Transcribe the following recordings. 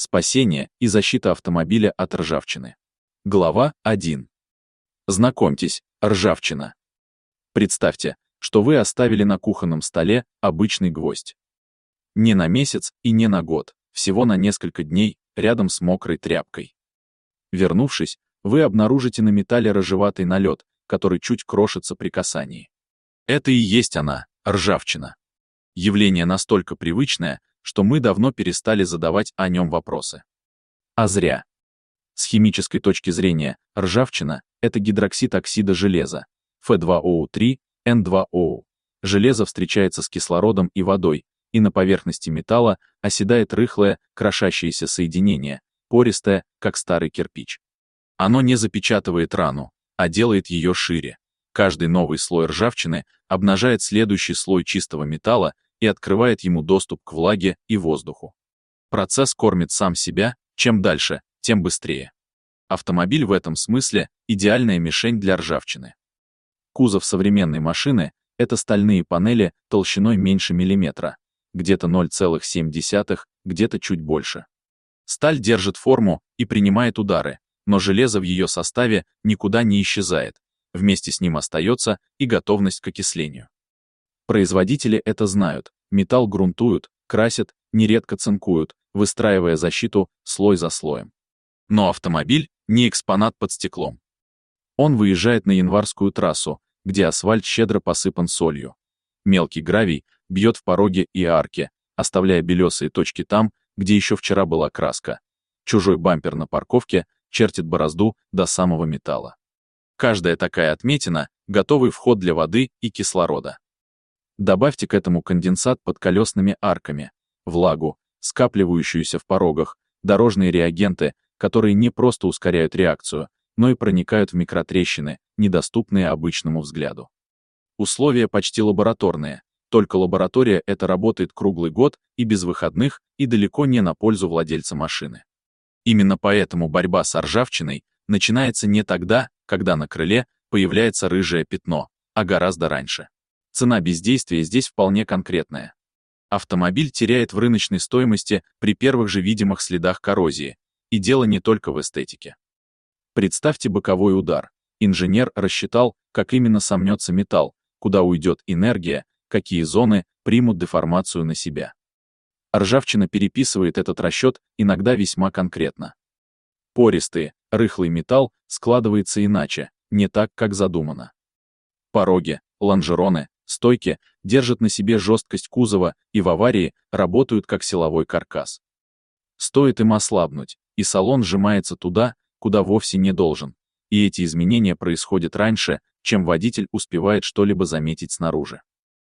Спасение и защита автомобиля от ржавчины. Глава 1. Знакомьтесь, ржавчина. Представьте, что вы оставили на кухонном столе обычный гвоздь. Не на месяц и не на год, всего на несколько дней, рядом с мокрой тряпкой. Вернувшись, вы обнаружите на металле рыжеватый налет, который чуть крошится при касании. Это и есть она, ржавчина. Явление настолько привычное, что мы давно перестали задавать о нем вопросы. А зря. С химической точки зрения, ржавчина — это гидроксид оксида железа, F2O3, N2O. Железо встречается с кислородом и водой, и на поверхности металла оседает рыхлое, крошащееся соединение, пористое, как старый кирпич. Оно не запечатывает рану, а делает ее шире. Каждый новый слой ржавчины обнажает следующий слой чистого металла и открывает ему доступ к влаге и воздуху. Процесс кормит сам себя, чем дальше, тем быстрее. Автомобиль в этом смысле — идеальная мишень для ржавчины. Кузов современной машины — это стальные панели толщиной меньше миллиметра, где-то 0,7, где-то чуть больше. Сталь держит форму и принимает удары, но железо в ее составе никуда не исчезает, вместе с ним остается и готовность к окислению. Производители это знают, металл грунтуют, красят, нередко цинкуют, выстраивая защиту слой за слоем. Но автомобиль не экспонат под стеклом. Он выезжает на январскую трассу, где асфальт щедро посыпан солью. Мелкий гравий бьет в пороги и арки, оставляя белесые точки там, где еще вчера была краска. Чужой бампер на парковке чертит борозду до самого металла. Каждая такая отметина — готовый вход для воды и кислорода. Добавьте к этому конденсат под колесными арками, влагу, скапливающуюся в порогах, дорожные реагенты, которые не просто ускоряют реакцию, но и проникают в микротрещины, недоступные обычному взгляду. Условия почти лабораторные, только лаборатория эта работает круглый год и без выходных, и далеко не на пользу владельца машины. Именно поэтому борьба с ржавчиной начинается не тогда, когда на крыле появляется рыжее пятно, а гораздо раньше. Цена бездействия здесь вполне конкретная. Автомобиль теряет в рыночной стоимости при первых же видимых следах коррозии, и дело не только в эстетике. Представьте боковой удар. Инженер рассчитал, как именно сомнется металл, куда уйдет энергия, какие зоны примут деформацию на себя. Ржавчина переписывает этот расчет иногда весьма конкретно. Пористый, рыхлый металл складывается иначе, не так, как задумано. Пороги, лонжероны, стойки держат на себе жесткость кузова и в аварии работают как силовой каркас. Стоит им ослабнуть, и салон сжимается туда, куда вовсе не должен, и эти изменения происходят раньше, чем водитель успевает что-либо заметить снаружи.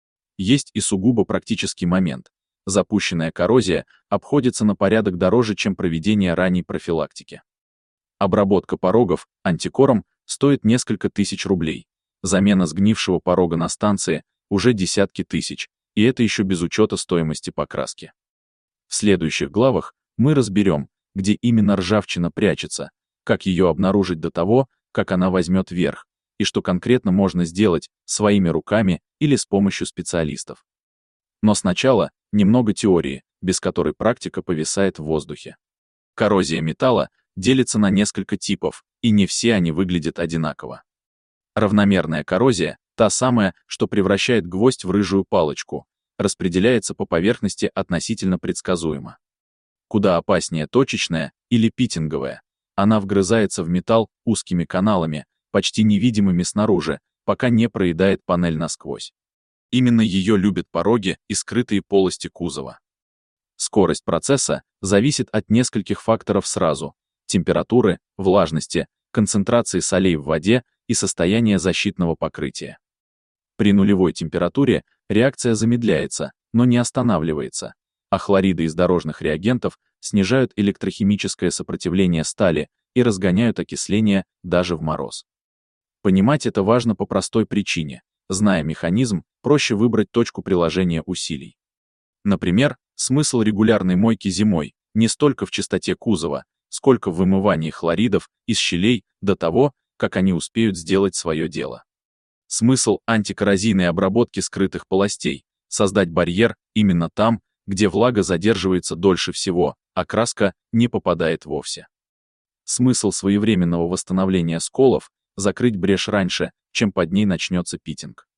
Есть и сугубо практический момент. Запущенная коррозия обходится на порядок дороже, чем проведение ранней профилактики. Обработка порогов антикором стоит несколько тысяч рублей. Замена сгнившего порога на станции уже десятки тысяч, и это еще без учета стоимости покраски. В следующих главах мы разберем, где именно ржавчина прячется, как ее обнаружить до того, как она возьмет верх, и что конкретно можно сделать своими руками или с помощью специалистов. Но сначала немного теории, без которой практика повисает в воздухе. Коррозия металла делится на несколько типов, и не все они выглядят одинаково. Равномерная коррозия, та самая, что превращает гвоздь в рыжую палочку, распределяется по поверхности относительно предсказуемо. Куда опаснее точечная или питинговая. Она вгрызается в металл узкими каналами, почти невидимыми снаружи, пока не проедает панель насквозь. Именно ее любят пороги и скрытые полости кузова. Скорость процесса зависит от нескольких факторов сразу: температуры, влажности, концентрации солей в воде и состояния защитного покрытия. При нулевой температуре реакция замедляется, но не останавливается, а хлориды из дорожных реагентов снижают электрохимическое сопротивление стали и разгоняют окисление даже в мороз. Понимать это важно по простой причине. Зная механизм, проще выбрать точку приложения усилий. Например, смысл регулярной мойки зимой не столько в чистоте кузова, сколько в вымывании хлоридов из щелей до того, как они успеют сделать свое дело. Смысл антикоррозийной обработки скрытых полостей — создать барьер именно там, где влага задерживается дольше всего, а краска не попадает вовсе. Смысл своевременного восстановления сколов — закрыть брешь раньше, чем под ней начнется питтинг.